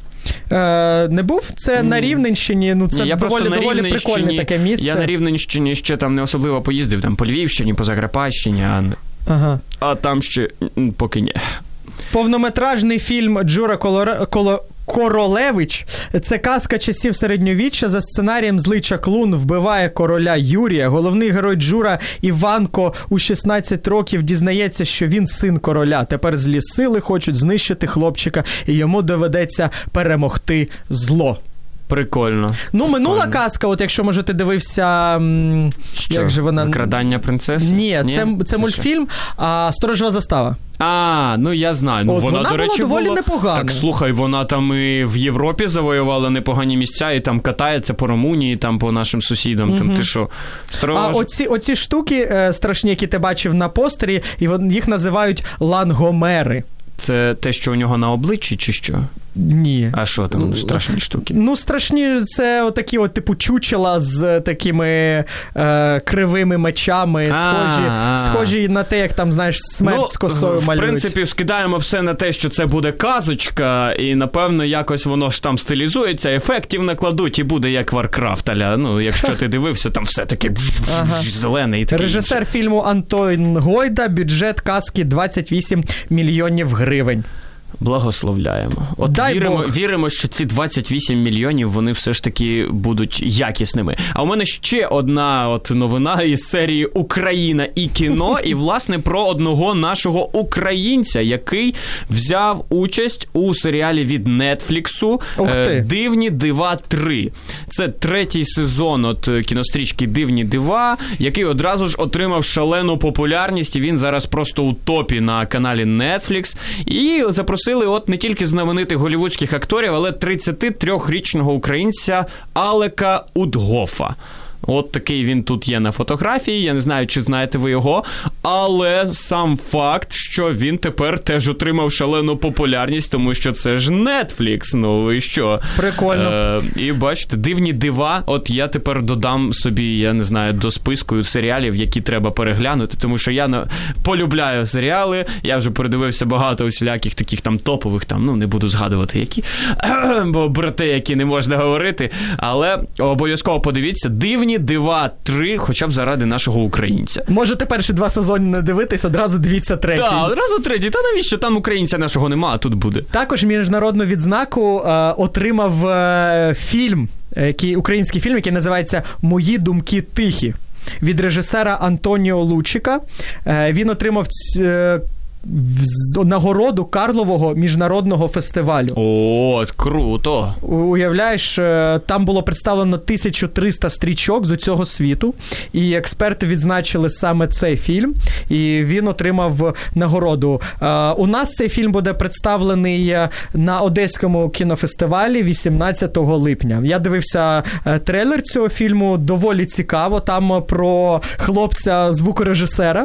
Е, не був? Це на Рівненщині, ну це Ні, доволі, доволі прикольне таке місце. Я на Рівненщині ще там не особливо поїздив, там по Львівщині, по Закарпатщині, а, ага. а там ще поки ні. Повнометражний фільм «Джура Колор... Коло... Королевич» – це казка часів середньовіччя. За сценарієм злий чаклун вбиває короля Юрія. Головний герой Джура Іванко у шістнадцять років дізнається, що він син короля. Тепер злі сили хочуть знищити хлопчика, і йому доведеться перемогти зло. Прикольно. Ну, минула Прикольно. казка, от якщо, може, ти дивився... Що? Як же вона... «Викрадання принцеси»? Ні, Ні? це, це, це мультфільм, а «Сторожова застава». А, ну я знаю. Ну, от, вона, вона до речі, була доволі була... непогана. Так, слухай, вона там і в Європі завоювала непогані місця, і там катається по Румунії, там по нашим сусідам. Угу. Там, ти що? Сторож... А оці, оці штуки е, страшні, які ти бачив на постері, і їх називають лангомери. Це те, що у нього на обличчі, чи що? Ні. А що там, страшні штуки? Ну, страшні, це отакі от, типу, чучела з такими е, кривими мечами, схожі, схожі на те, як там, знаєш, смерть ну, з косою малюють. В принципі, скидаємо все на те, що це буде казочка, і, напевно, якось воно ж там стилізується, ефектів накладуть, і буде як Warcraft, аля, ну, якщо ти дивився, там все таке ага. зелене і таке Режисер інше. фільму Антон Гойда, бюджет казки двадцять вісім мільйонів гривень. Благословляємо. От Дай віримо, Бог. віримо, що ці двадцять вісім мільйонів, вони все ж таки будуть якісними. А у мене ще одна от новина із серії «Україна і кіно», і, власне, про одного нашого українця, який взяв участь у серіалі від Нетфліксу «Дивні дива три». Це третій сезон от кінострічки «Дивні дива», який одразу ж отримав шалену популярність, і він зараз просто у топі на каналі Netflix. І запросив от не тільки знаменитих голівудських акторів, але тридцятитрирічного українця Алека Утгофа. От такий він тут є на фотографії, я не знаю, чи знаєте ви його, але сам факт, що він тепер теж отримав шалену популярність, тому що це ж Netflix, ну ви що? Прикольно. Е, і бачите, дивні дива, от я тепер додам собі, я не знаю, до списку серіалів, які треба переглянути, тому що я на... полюбляю серіали, я вже передивився багато усіляких таких там топових, там, ну не буду згадувати які, бо про те, які не можна говорити, але обов'язково подивіться, дивні дива три, хоча б заради нашого українця. Можете перші два сезони не дивитись, одразу дивіться третій. Так, одразу третій. Та навіщо? Там українця нашого нема, а тут буде. Також міжнародну відзнаку е, отримав е, фільм, який, український фільм, який називається «Мої думки тихі» від режисера Антоніо Лучика. Е, він отримав е, нагороду Карлового міжнародного фестивалю. О, круто! Уявляєш, там було представлено тисяча триста стрічок з усього світу, і експерти відзначили саме цей фільм, і він отримав нагороду. У нас цей фільм буде представлений на Одеському кінофестивалі вісімнадцятого липня. Я дивився трейлер цього фільму, доволі цікаво. Там про хлопця звукорежисера,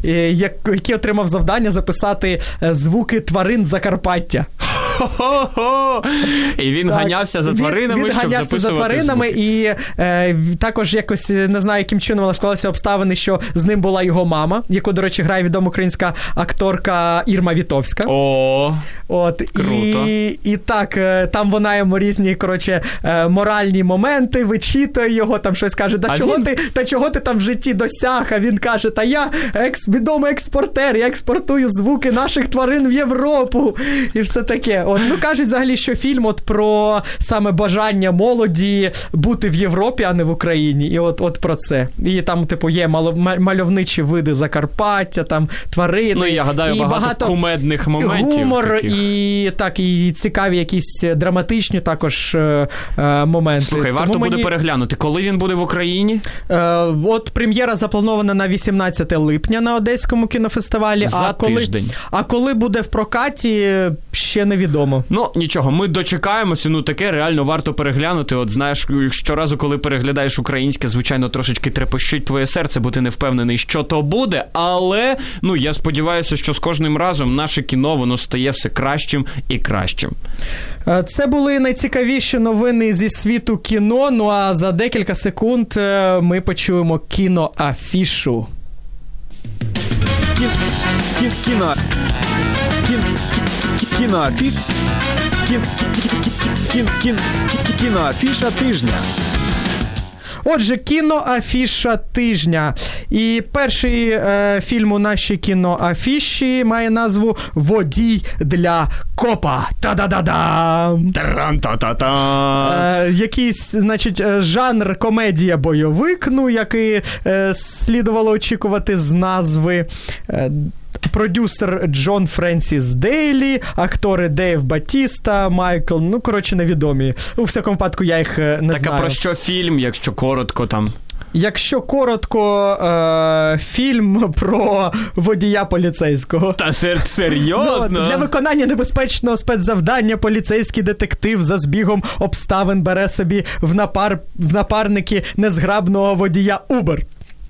який отримав завдання записати звуки тварин Закарпаття. Хо-хо-хо! І він так, ганявся за тваринами, він, він щоб записувати за тваринами, звуки. І е, також якось, не знаю, яким чином вона склалася обставини, що з ним була його мама, яку, до речі, грає відома українська акторка Ірма Вітовська. О, От, круто. І, і так, там вона йому різні, коротше, моральні моменти, вичитує його, там щось каже, та чого, він... ти, та чого ти там в житті досяг? А він каже, та я екс, відомий експортер, я експортую звуки наших тварин в Європу. І все таке. От, ну, кажуть взагалі, що фільм от про саме бажання молоді бути в Європі, а не в Україні. І от, от про це. І там, типу, є мальовничі види Закарпаття, там тварини. Ну, я гадаю, і багато, багато кумедних моментів. Гумор таких. І так, і цікаві якісь драматичні також е, моменти. Слухай, варто Тому буде мені... переглянути. Коли він буде в Україні? Е, от прем'єра запланована на вісімнадцяте липня на Одеському кінофестивалі. За а коли, тиждень. А коли буде в прокаті, ще невідомо. Ну, нічого, ми дочекаємося, ну таке реально варто переглянути. От знаєш, щоразу, коли переглядаєш українське, звичайно, трошечки трепещить твоє серце, бо ти не впевнений, що то буде, але, ну, я сподіваюся, що з кожним разом наше кіно, воно стає все кращим і кращим. Це були найцікавіші новини зі світу кіно, ну а за декілька секунд ми почуємо кіноафішу. Кіно... Кіно... Кіноафіш... Кіноафіша тижня. Отже, кіноафіша тижня. І перший е, фільм у нашій кіноафіші має назву «Водій для копа». Та-да-да-дам! Таран-та-та-та! Е, якийсь, значить, жанр комедія-бойовик, ну, який е, слідувало очікувати з назви. Е, Продюсер Джон Френсіс Дейлі, актори Дейв Батіста, Майкл, ну, коротше, невідомі. У всякому випадку я їх не так, знаю. Так, а про що фільм, якщо коротко там? Якщо коротко, е- фільм про водія поліцейського. Та серйозно? Ну, для виконання небезпечного спецзавдання поліцейський детектив за збігом обставин бере собі в, напар... в напарники незграбного водія Uber.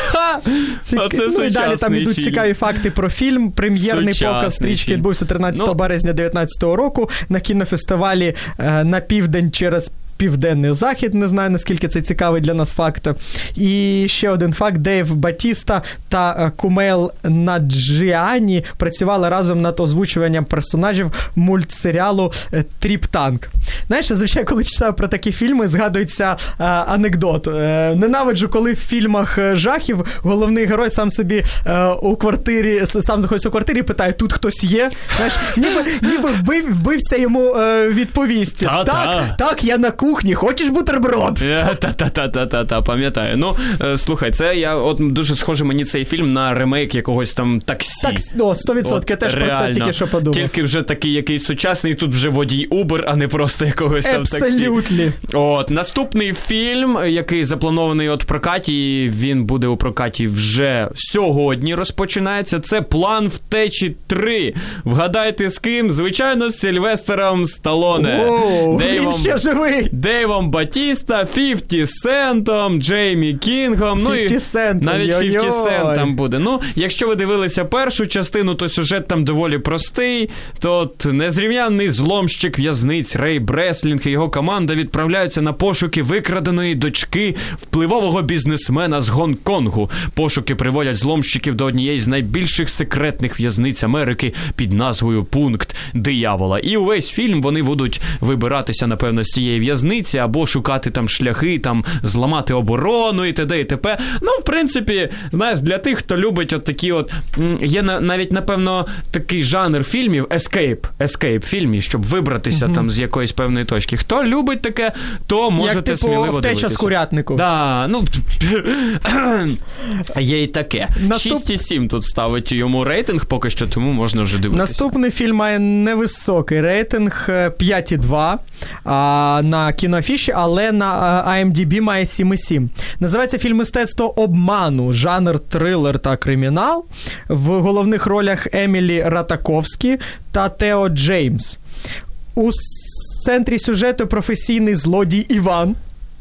Цік... Оце ну, і далі там йдуть фільм. цікаві факти про фільм. Прем'єрний Сучасний показ стрічки фільм. відбувся тринадцятого Ну... березня дев'ятнадцятого року на кінофестивалі е, на південь через Південний Захід, не знаю, наскільки це цікавий для нас факт. І ще один факт. Дейв Батіста та Кумейл Наджіані працювали разом над озвучуванням персонажів мультсеріалу «Тріп-танк». Знаєш, зазвичай, коли читаю про такі фільми, згадується е, анекдот. Е, ненавиджу, коли в фільмах жахів головний герой сам собі е, у квартирі, сам знаходиться у квартирі і питає, тут хтось є? Знаєш, ніби, ніби вбив, вбився йому е, відповісти. Так, так, я на кухні, хочеш бутерброд? Та-та-та-та-та-та, пам'ятаю. Ну, е, слухай, це я, от дуже схоже мені цей фільм на ремейк якогось там «Таксі». Так, о, сто відсотків, я теж реально. Про це тільки що подумав. Тільки вже такий якийсь сучасний, тут вже водій Uber, а не просто якогось там таксі. Абсолютно. От, наступний фільм, який запланований от в прокаті, він буде у прокаті вже сьогодні розпочинається, це «План втечі три». Вгадайте з ким? Звичайно, з Сильвестером Сталлоне. Оу, Дейвом, він ще живий. Дейвом Батіста, фіфті Сентом, Джеймі Кінгом. Ну і Сент, навіть ой-ой. фіфті Сент там буде. Ну, якщо ви дивилися першу частину, то сюжет там доволі простий. То незрівнянний зломщик в'язниць Рей Бреслінг і його команда відправляються на пошуки викраденої дочки впливового бізнесмена з Гонконгу. Пошуки приводять зломщиків до однієї з найбільших секретних в'язниць Америки під назвою «Пункт диявола». І увесь фільм вони будуть вибиратися, напевно, з цієї в'язниці або шукати там шляхи, там зламати оборону і т.д. і т.п. Ну, в принципі, знаєш, для тих, хто любить от такі от... Є навіть, напевно, такий жанр фільмів, escape, escape фільмів, щоб вибратися mm-hmm. там з якоїсь певної точки. Хто любить таке, то можете як, типу, сміливо дивитися. «Втеча з курятнику». Да, ну, є й таке. Наступ... шість і сім тут ставить йому рейтинг поки що, тому можна вже дивитися. Наступний фільм має невисокий рейтинг, п'ять і два а, на кіноафіші, але на ай ем ді бі має сім і сім. Називається фільм «Мистецтво обману», жанр трилер та кримінал. В головних ролях Емілі Ратаковські та Тео Джеймс. У центрі сюжету професійний злодій Іван,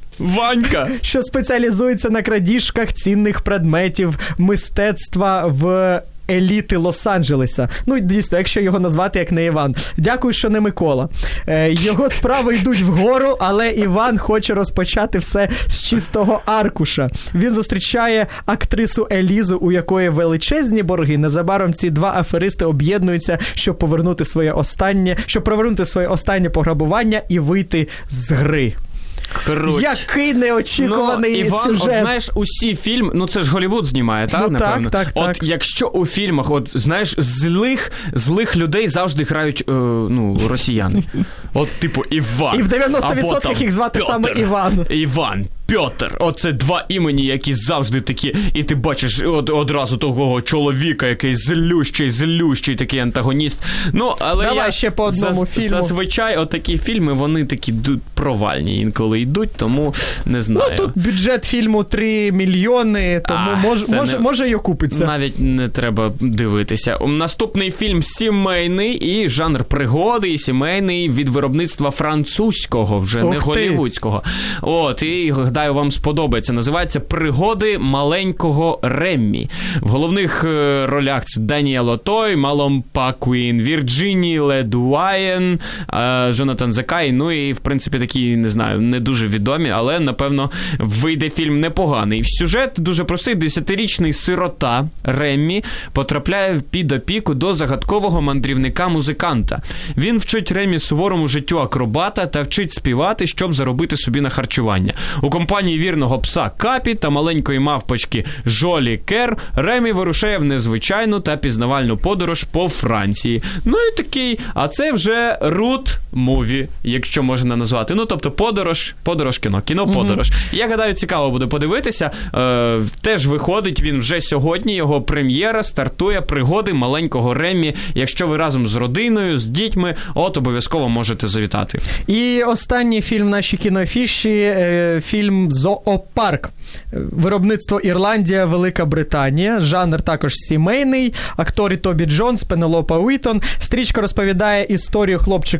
Ванька, що спеціалізується на крадіжках цінних предметів мистецтва в еліти Лос-Анджелеса. Ну, дійсно, якщо його назвати як не Іван. Дякую, що не Микола. Е, його справи йдуть вгору, але Іван хоче розпочати все з чистого аркуша. Він зустрічає актрису Елізу, у якої величезні борги. Незабаром ці два аферисти об'єднуються, щоб повернути своє останнє, щоб провернути своє останнє пограбування і вийти з гри. Круть. Який неочікуваний ну, Іван, сюжет. От, знаєш, усі фільми, ну це ж Голлівуд знімає, так, ну, напевно? Так, так, от так. Якщо у фільмах, от, знаєш, злих, злих людей завжди грають, е, ну, росіяни. От, типу, Іван. І в дев'яносто відсотків їх звати Пьотр. саме Іван. Іван. Пьотр. Оце два імені, які завжди такі, і ти бачиш од, одразу того чоловіка, який злющий, злющий такий антагоніст. Ну, але Давай я ще по одному зас, фільму. Зазвичай отакі фільми, вони такі провальні інколи йдуть, тому не знаю. Ну, тут бюджет фільму три мільйони, тому а, мож, може, не, може й окупиться. Навіть не треба дивитися. Наступний фільм сімейний і жанр пригоди, і сімейний від виробництва французького, вже Ух не ти. голлівудського. От, і гадаю, вам сподобається. Називається «Пригоди маленького Реммі». В головних е, ролях це Даніел Отой, Малом Пакуін, Вірджині Ледуаєн, е, Джонатан Закай, ну і, в принципі, такі, не знаю, не дуже відомі, але, напевно, вийде фільм непоганий. Сюжет дуже простий. Десятирічний сирота Реммі потрапляє під опіку до загадкового мандрівника-музиканта. Він вчить Реммі суворому життю акробата та вчить співати, щоб заробити собі на харчування. У компанії вірного пса Капі та маленької мавпочки Жолі Кер Реммі вирушає в незвичайну та пізнавальну подорож по Франції. Ну і такий, а це вже рут-муві, якщо можна назвати. Ну, тобто подорож, подорож кіно, кіно-подорож. Mm-hmm. Я гадаю, цікаво буде подивитися. Е, теж виходить він вже сьогодні, його прем'єра стартує «Пригоди маленького Реммі». Якщо ви разом з родиною, з дітьми, от обов'язково можете завітати. І останній фільм в нашій кіноафіші, е, фільм «Зоопарк». Виробництво Ірландія, Велика Британія. Жанр також сімейний. Актори Тобі Джонс, Пенелопа Уітон. Стрічка розповідає історію хлопчика Тома,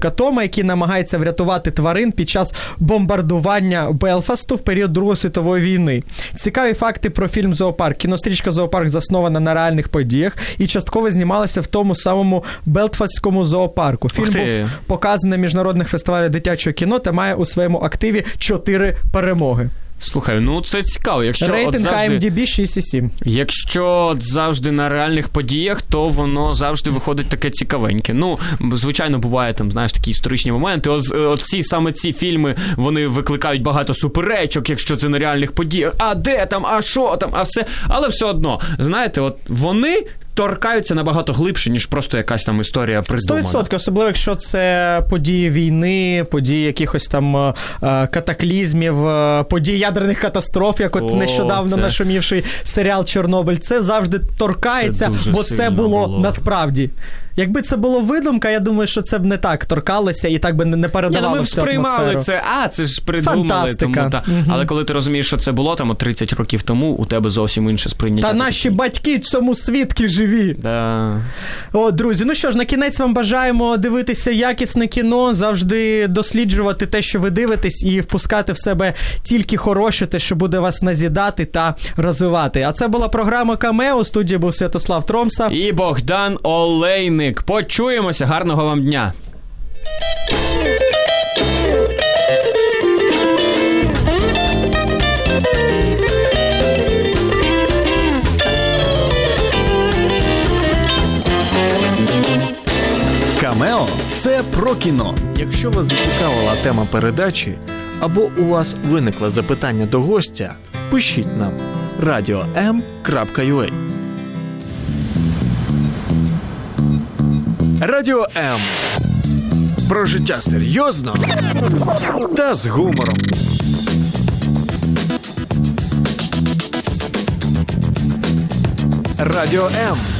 який намагається врятувати тварин під час бомбардування Белфасту в період Другої світової війни. Цікаві факти про фільм «Зоопарк». Кінострічка «Зоопарк» заснована на реальних подіях і частково знімалася в тому самому Белфастському зоопарку. Фільм був показаний на міжнародних фестивалях дитячого кіно та має у своєму активі чотири перемоги. Слухай, ну це цікаво. Якщо рейтинг от завжди, ай ем ді бі шість і сім. Якщо от завжди на реальних подіях, то воно завжди виходить таке цікавеньке. Ну, звичайно, буває там, знаєш, такі історичні моменти. От, от ці, саме ці фільми, вони викликають багато суперечок, якщо це на реальних подіях. А де там, а що там, а все. Але все одно, знаєте, от вони торкаються набагато глибше, ніж просто якась там історія придумана. сто відсотків, особливо, якщо це події війни, події якихось там е, катаклізмів, е, події ядерних катастроф, як от О, нещодавно це... нашумівший серіал «Чорнобиль». Це завжди торкається, це бо це було, було насправді. Якби це було видумка, я думаю, що це б не так торкалося і так би не передавало Ні, ну, всю атмосферу. Ми сприймали це, а, це ж придумали. Фантастика. Тому, та. Угу. Але коли ти розумієш, що це було там тридцять років тому, у тебе зовсім інше сприйняття. Та наші батьки цьому свідки живі. Да. О, друзі, ну що ж, на кінець вам бажаємо дивитися якісне кіно, завжди досліджувати те, що ви дивитесь, і впускати в себе тільки хороше, те, що буде вас назідати та розвивати. А це була програма «Камео», у студії був Святослав Тромса. І Богдан Олейник. Почуємося, гарного вам дня. «Камео» – це про кіно. Якщо вас зацікавила тема передачі, або у вас виникло запитання до гостя, пишіть нам радіо ем крапка ю а. Радіо М. Про життя серйозно та з гумором. Радіо М.